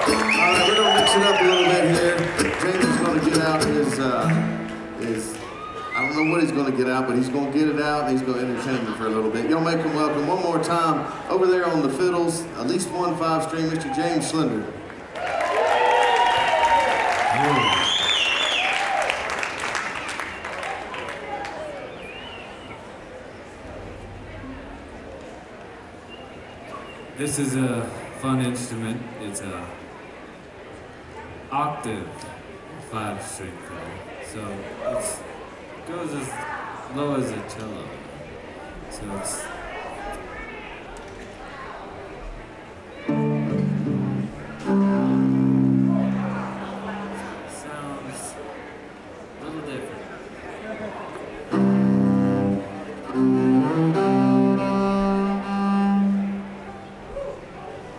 All right, we're gonna mix it up a little bit here. James is gonna get out his I don't know what he's gonna get out, but he's gonna get it out and he's gonna entertain you for a little bit. Y'all make him welcome one more time over there on the fiddles, at least 1 5-string, Mr. James Slender. This is a fun instrument. It's a octave 5-string fiddle. So it goes as low as a cello. So it's